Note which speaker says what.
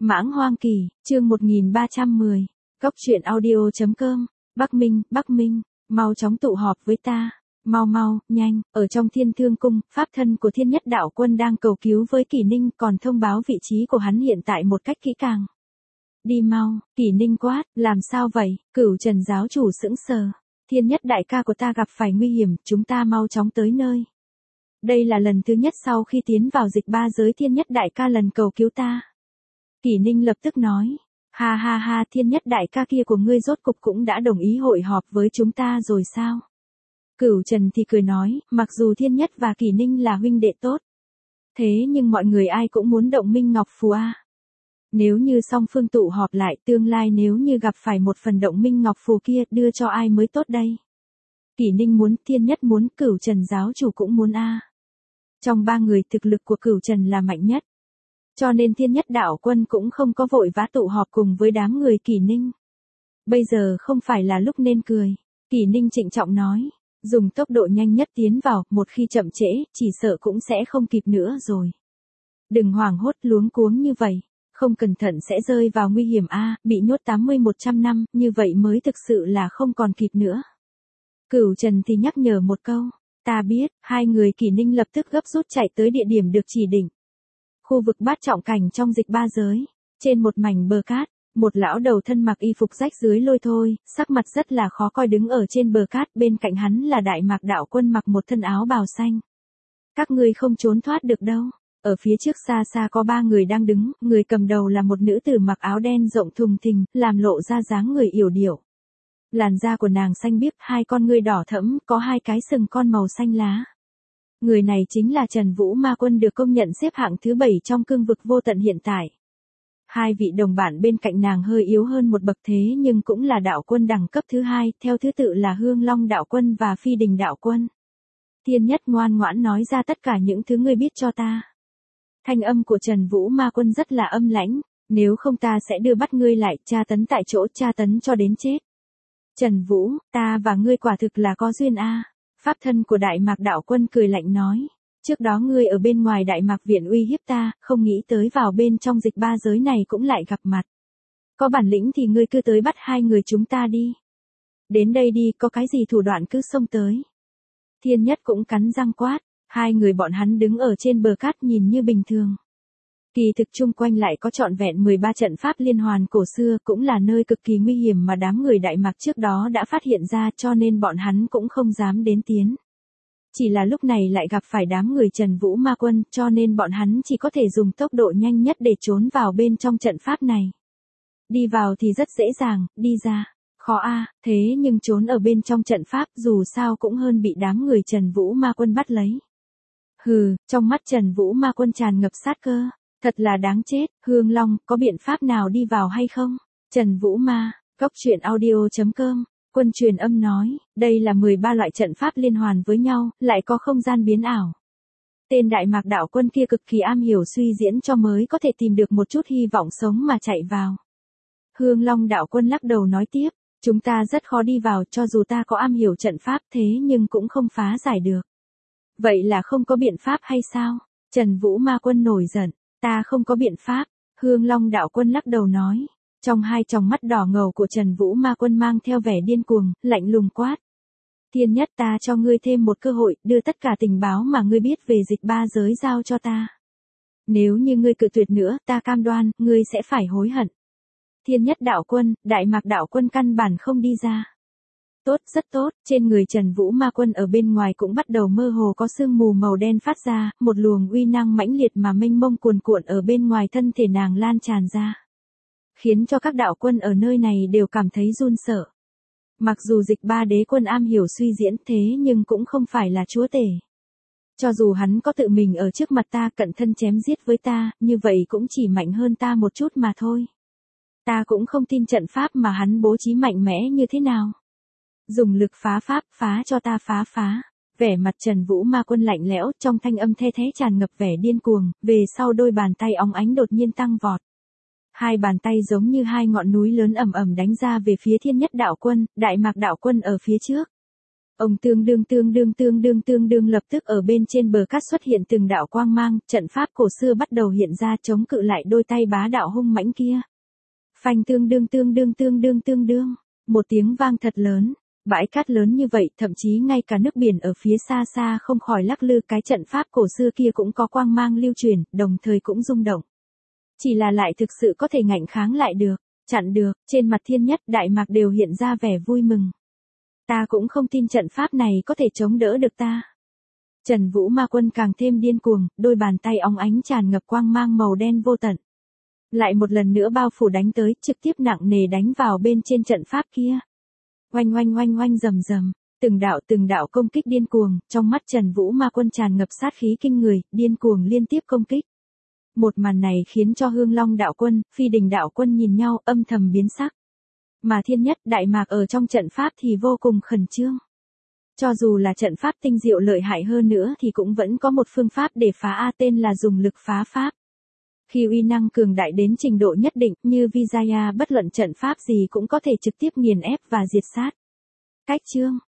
Speaker 1: Mãng Hoang Kỳ, chương 1310. Cốc truyện audio.com. Bắc Minh, mau chóng tụ họp với ta. Mau, nhanh, ở trong Thiên Thương Cung, pháp thân của Thiên Nhất Đạo Quân đang cầu cứu với Kỷ Ninh, còn thông báo vị trí của hắn hiện tại một cách kỹ càng. Đi mau, Kỷ Ninh quát, làm sao vậy? Cửu Trần giáo chủ sững sờ. Thiên Nhất đại ca của ta gặp phải nguy hiểm, chúng ta mau chóng tới nơi. Đây là lần thứ nhất sau khi tiến vào dịch ba giới Thiên Nhất đại ca lần cầu cứu ta. Kỷ Ninh lập tức nói, ha, Thiên Nhất đại ca kia của ngươi rốt cục cũng đã đồng ý hội họp với chúng ta rồi sao? Cửu Trần thì cười nói, mặc dù Thiên Nhất và Kỷ Ninh là huynh đệ tốt. Thế nhưng mọi người ai cũng muốn động Minh Ngọc Phù a. Nếu như song phương tụ họp lại, tương lai nếu như gặp phải một phần động Minh Ngọc Phù kia, đưa cho ai mới tốt đây? Kỷ Ninh muốn, Thiên Nhất muốn, Cửu Trần giáo chủ cũng muốn a. Trong ba người thực lực của Cửu Trần là mạnh nhất. Cho nên Thiên Nhất đạo quân cũng không có vội vã tụ họp cùng với đám người Kỷ Ninh. Bây giờ không phải là lúc nên cười. Kỷ Ninh trịnh trọng nói, dùng tốc độ nhanh nhất tiến vào, một khi chậm trễ, chỉ sợ cũng sẽ không kịp nữa rồi. Đừng hoảng hốt luống cuống như vậy, không cẩn thận sẽ rơi vào nguy hiểm a, bị nhốt 80-100 năm, như vậy mới thực sự là không còn kịp nữa. Cửu Trần thì nhắc nhở một câu, ta biết, hai người Kỷ Ninh lập tức gấp rút chạy tới địa điểm được chỉ định. Khu vực bát trọng cảnh trong dịch ba giới, trên một mảnh bờ cát, một lão đầu thân mặc y phục rách dưới lôi thôi, sắc mặt rất là khó coi đứng ở trên bờ cát, bên cạnh hắn là Đại Mạc đạo quân mặc một thân áo bào xanh. Các ngươi không trốn thoát được đâu. Ở phía trước xa xa có ba người đang đứng, người cầm đầu là một nữ tử mặc áo đen rộng thùng thình, làm lộ ra dáng người yểu điệu. Làn da của nàng xanh biếc, hai con ngươi đỏ thẫm, có hai cái sừng con màu xanh lá. Người này chính là Trần Vũ Ma Quân, được công nhận xếp hạng thứ 7 trong cương vực vô tận hiện tại. Hai vị đồng bạn bên cạnh nàng hơi yếu hơn một bậc thế nhưng cũng là đạo quân đẳng cấp thứ 2, theo thứ tự là Hương Long đạo quân và Phi Đình đạo quân. Thiên Nhất ngoan ngoãn nói ra tất cả những thứ ngươi biết cho ta. Thanh âm của Trần Vũ Ma Quân rất là âm lãnh, nếu không ta sẽ đưa bắt ngươi lại, tra tấn tại chỗ, tra tấn cho đến chết. Trần Vũ, ta và ngươi quả thực là có duyên a. Pháp thân của Đại Mạc đạo quân cười lạnh nói, trước đó ngươi ở bên ngoài Đại Mạc viện uy hiếp ta, không nghĩ tới vào bên trong dịch ba giới này cũng lại gặp mặt. Có bản lĩnh thì ngươi cứ tới bắt hai người chúng ta đi. Đến đây đi, có cái gì thủ đoạn cứ xông tới. Thiên Nhất cũng cắn răng quát, hai người bọn hắn đứng ở trên bờ cát nhìn như bình thường. Kỳ thực chung quanh lại có trọn vẹn 13 trận pháp liên hoàn cổ xưa, cũng là nơi cực kỳ nguy hiểm mà đám người Đại Mạc trước đó đã phát hiện ra, cho nên bọn hắn cũng không dám đến tiến. Chỉ là lúc này lại gặp phải đám người Trần Vũ Ma Quân, cho nên bọn hắn chỉ có thể dùng tốc độ nhanh nhất để trốn vào bên trong trận pháp này. Đi vào thì rất dễ dàng, đi ra, khó a, thế nhưng trốn ở bên trong trận pháp dù sao cũng hơn bị đám người Trần Vũ Ma Quân bắt lấy. Hừ, trong mắt Trần Vũ Ma Quân tràn ngập sát cơ. Thật là đáng chết, Hương Long, có biện pháp nào đi vào hay không? Trần Vũ Ma, Cốc truyện audio.com, Quân truyền âm nói, đây là 13 loại trận pháp liên hoàn với nhau, lại có không gian biến ảo. Tên Đại Mạc đạo quân kia cực kỳ am hiểu suy diễn cho mới có thể tìm được một chút hy vọng sống mà chạy vào. Hương Long đạo quân lắc đầu nói tiếp, chúng ta rất khó đi vào, cho dù ta có am hiểu trận pháp thế nhưng cũng không phá giải được. Vậy là không có biện pháp hay sao? Trần Vũ Ma Quân nổi giận. Ta không có biện pháp, Hương Long đạo quân lắc đầu nói. Trong hai tròng mắt đỏ ngầu của Trần Vũ Ma Quân mang theo vẻ điên cuồng, lạnh lùng quát. Thiên Nhất, ta cho ngươi thêm một cơ hội, đưa tất cả tình báo mà ngươi biết về dịch ba giới giao cho ta. Nếu như ngươi cự tuyệt nữa, ta cam đoan, ngươi sẽ phải hối hận. Thiên Nhất đạo quân, Đại Mạc đạo quân căn bản không đi ra. Tốt, rất tốt, trên người Trần Vũ Ma Quân ở bên ngoài cũng bắt đầu mơ hồ có sương mù màu đen phát ra, một luồng uy năng mãnh liệt mà mênh mông cuồn cuộn ở bên ngoài thân thể nàng lan tràn ra. Khiến cho các đạo quân ở nơi này đều cảm thấy run sợ. Mặc dù dịch ba đế quân am hiểu suy diễn thế nhưng cũng không phải là chúa tể. Cho dù hắn có tự mình ở trước mặt ta cận thân chém giết với ta, như vậy cũng chỉ mạnh hơn ta một chút mà thôi. Ta cũng không tin trận pháp mà hắn bố trí mạnh mẽ như thế nào. Dùng lực phá pháp, phá cho ta phá. Vẻ mặt Trần Vũ Ma Quân lạnh lẽo, trong thanh âm the thế tràn ngập vẻ điên cuồng, về sau đôi bàn tay óng ánh đột nhiên tăng vọt. Hai bàn tay giống như hai ngọn núi lớn ầm ầm đánh ra về phía Thiên Nhất đạo quân, Đại Mạc đạo quân ở phía trước. Ông tương đương lập tức ở bên trên bờ cát xuất hiện từng đạo quang mang, trận pháp cổ xưa bắt đầu hiện ra chống cự lại đôi tay bá đạo hung mãnh kia. Phanh tương đương, một tiếng vang thật lớn, bãi cát lớn như vậy, thậm chí ngay cả nước biển ở phía xa xa không khỏi lắc lư, cái trận pháp cổ xưa kia cũng có quang mang lưu truyền, đồng thời cũng rung động. Chỉ là lại thực sự có thể ngạnh kháng lại được, chặn được, trên mặt Thiên Nhất Đại Mạc đều hiện ra vẻ vui mừng. Ta cũng không tin trận pháp này có thể chống đỡ được ta. Trần Vũ Ma Quân càng thêm điên cuồng, đôi bàn tay óng ánh tràn ngập quang mang màu đen vô tận. Lại một lần nữa bao phủ đánh tới, trực tiếp nặng nề đánh vào bên trên trận pháp kia. Oanh rầm, từng đạo công kích điên cuồng, trong mắt Trần Vũ Ma Quân tràn ngập sát khí kinh người, điên cuồng liên tiếp công kích. Một màn này khiến cho Hương Long đạo quân, Phi Đình đạo quân nhìn nhau âm thầm biến sắc. Mà Thiên Nhất Đại Mạc ở trong trận pháp thì vô cùng khẩn trương. Cho dù là trận pháp tinh diệu lợi hại hơn nữa thì cũng vẫn có một phương pháp để phá, tên là dùng lực phá pháp. Khi uy năng cường đại đến trình độ nhất định, như Vijaya bất luận trận pháp gì cũng có thể trực tiếp nghiền ép và diệt sát. Cách chương